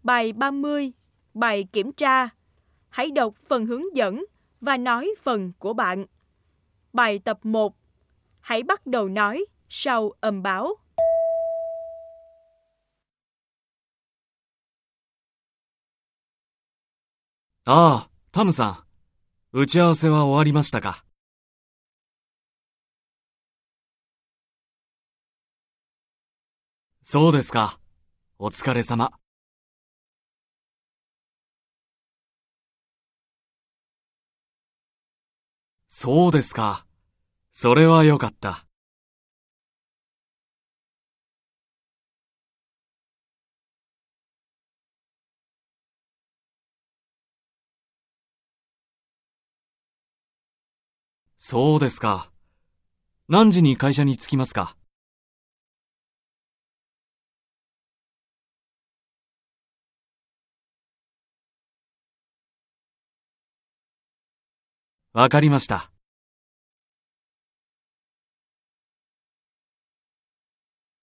Bài 30. Bài kiểm tra. Hãy đọc phần hướng dẫn và nói phần của bạn. Bài tập 1. Hãy bắt đầu nói sau âm báo. ああ、タムさん。打ち合わせは終わりましたか？そうですか。お疲れ様。そうですか。それはよかった。そうですか。何時に会社に着きますか？わかりました。